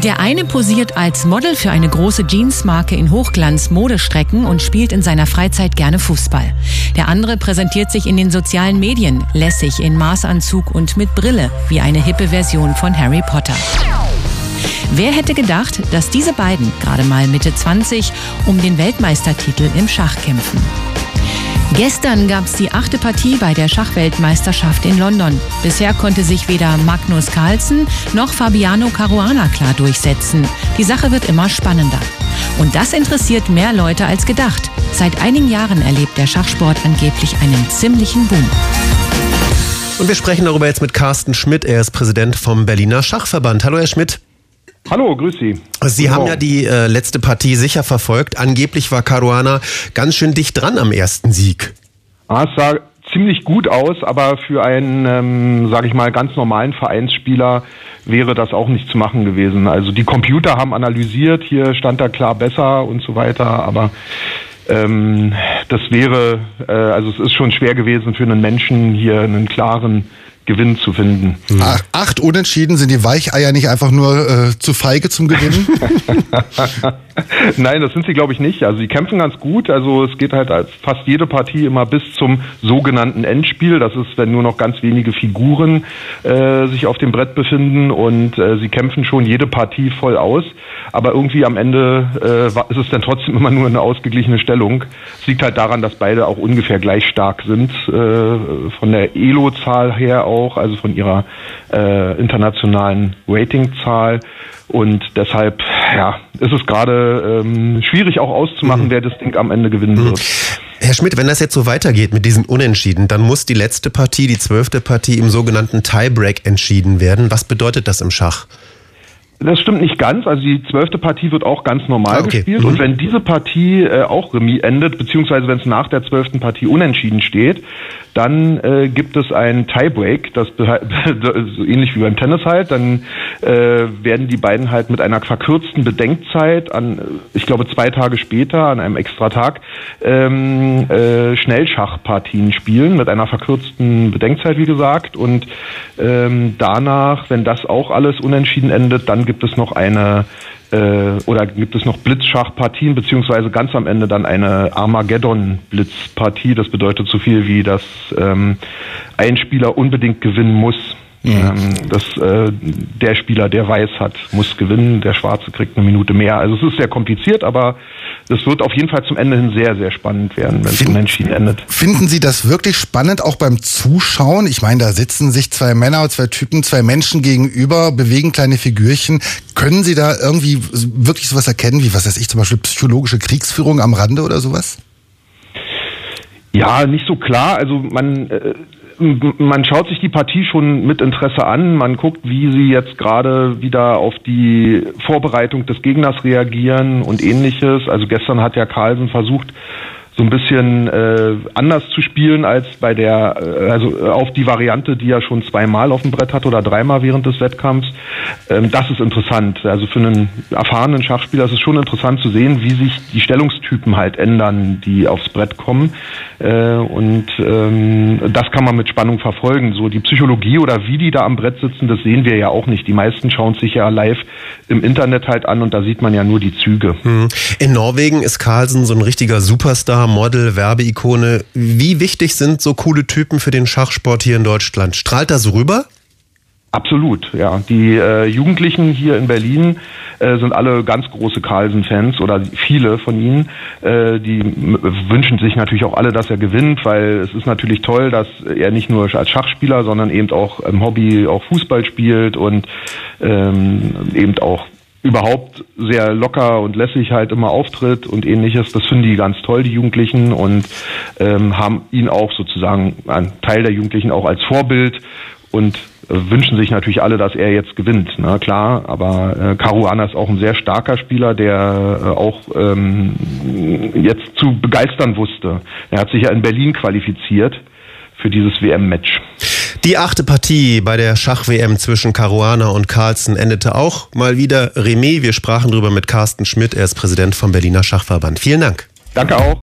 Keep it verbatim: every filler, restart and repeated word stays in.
Der eine posiert als Model für eine große Jeansmarke in Hochglanz-Modestrecken und spielt in seiner Freizeit gerne Fußball. Der andere präsentiert sich in den sozialen Medien, lässig in Maßanzug und mit Brille, wie eine hippe Version von Harry Potter. Wer hätte gedacht, dass diese beiden, gerade mal Mitte zwanzig, um den Weltmeistertitel im Schach kämpfen? Gestern gab es die achte Partie bei der Schachweltmeisterschaft in London. Bisher konnte sich weder Magnus Carlsen noch Fabiano Caruana klar durchsetzen. Die Sache wird immer spannender. Und das interessiert mehr Leute als gedacht. Seit einigen Jahren erlebt der Schachsport angeblich einen ziemlichen Boom. Und wir sprechen darüber jetzt mit Carsten Schmidt. Er ist Präsident vom Berliner Schachverband. Hallo, Herr Schmidt. Hallo, grüß Sie. Sie Guten haben Morgen. ja die äh, letzte Partie sicher verfolgt. Angeblich war Caruana ganz schön dicht dran am ersten Sieg. Ah, es sah ziemlich gut aus, aber für einen, ähm, sage ich mal, ganz normalen Vereinsspieler wäre das auch nicht zu machen gewesen. Also die Computer haben analysiert, hier stand er klar besser und so weiter, aber ähm, das wäre, äh, also es ist schon schwer gewesen für einen Menschen, hier einen klaren Gewinn zu finden. Ach, acht Unentschieden, sind die Weicheier nicht einfach nur äh, zu feige zum Gewinnen? Nein, das sind sie, glaube ich, nicht. Also sie kämpfen ganz gut. Also es geht halt als fast jede Partie immer bis zum sogenannten Endspiel. Das ist, wenn nur noch ganz wenige Figuren äh, sich auf dem Brett befinden und äh, sie kämpfen schon jede Partie voll aus. Aber irgendwie am Ende äh, ist es dann trotzdem immer nur eine ausgeglichene Stellung. Es liegt halt daran, dass beide auch ungefähr gleich stark sind, äh, von der E L O-Zahl her auch, also von ihrer äh, internationalen Ratingzahl. Und deshalb, ja, ist es gerade ähm, schwierig auch auszumachen, mhm. wer das Ding am Ende gewinnen mhm. wird. Herr Schmidt, wenn das jetzt so weitergeht mit diesen Unentschieden, dann muss die letzte Partie, die zwölfte Partie im sogenannten Tiebreak entschieden werden. Was bedeutet das im Schach? Das stimmt nicht ganz. Also die zwölfte Partie wird auch ganz normal ah, okay. gespielt. Mhm. Und wenn diese Partie äh, auch Remis endet, beziehungsweise wenn es nach der zwölften Partie unentschieden steht, dann äh, gibt es einen Tiebreak, das so ähnlich wie beim Tennis halt. Dann äh, werden die beiden halt mit einer verkürzten Bedenkzeit an, ich glaube zwei Tage später, an einem Extratag, ähm, äh, Schnellschachpartien spielen mit einer verkürzten Bedenkzeit, wie gesagt. Und ähm, danach, wenn das auch alles unentschieden endet, dann gibt es noch eine oder gibt es noch Blitzschachpartien, beziehungsweise ganz am Ende dann eine Armageddon-Blitzpartie. Das bedeutet so viel wie, dass ähm, ein Spieler unbedingt gewinnen muss. Ja. Ähm, dass äh, der Spieler, der weiß hat, muss gewinnen, der Schwarze kriegt eine Minute mehr. Also es ist sehr kompliziert, aber es wird auf jeden Fall zum Ende hin sehr, sehr spannend werden, wenn es unentschieden endet. Finden Sie das wirklich spannend, auch beim Zuschauen? Ich meine, da sitzen sich zwei Männer, zwei Typen, zwei Menschen gegenüber, bewegen kleine Figürchen. Können Sie da irgendwie wirklich sowas erkennen, wie, was weiß ich, zum Beispiel psychologische Kriegsführung am Rande oder sowas? Ja, nicht so klar. Also man... Äh, Man schaut sich die Partie schon mit Interesse an. Man guckt, wie sie jetzt gerade wieder auf die Vorbereitung des Gegners reagieren und Ähnliches. Also gestern hat ja Carlsen versucht, so ein bisschen äh, anders zu spielen als bei der, äh, also auf die Variante, die er schon zweimal auf dem Brett hat oder dreimal während des Wettkampfs. Ähm, das ist interessant. Also für einen erfahrenen Schachspieler ist es schon interessant zu sehen, wie sich die Stellungstypen halt ändern, die aufs Brett kommen. Äh, und ähm, das kann man mit Spannung verfolgen. So die Psychologie oder wie die da am Brett sitzen, das sehen wir ja auch nicht. Die meisten schauen sich ja live im Internet halt an und da sieht man ja nur die Züge. In Norwegen ist Carlsen so ein richtiger Superstar, Model, Werbeikone. Wie wichtig sind so coole Typen für den Schachsport hier in Deutschland? Strahlt das rüber? Absolut, ja. Die äh, Jugendlichen hier in Berlin äh, sind alle ganz große Carlsen-Fans oder viele von ihnen. Äh, die m- wünschen sich natürlich auch alle, dass er gewinnt, weil es ist natürlich toll, dass er nicht nur als Schachspieler, sondern eben auch im Hobby auch Fußball spielt und ähm, eben auch überhaupt sehr locker und lässig halt immer auftritt und Ähnliches. Das finden die ganz toll, die Jugendlichen, und ähm, haben ihn auch sozusagen, einen Teil der Jugendlichen auch als Vorbild und äh, wünschen sich natürlich alle, dass er jetzt gewinnt. Na klar, aber äh, Caruana ist auch ein sehr starker Spieler, der äh, auch ähm, jetzt zu begeistern wusste. Er hat sich ja in Berlin qualifiziert für dieses W M-Match. Die achte Partie bei der Schach-W M zwischen Caruana und Carlsen endete auch mal wieder Remis. Wir sprachen drüber mit Carsten Schmidt, er ist Präsident vom Berliner Schachverband. Vielen Dank. Danke auch.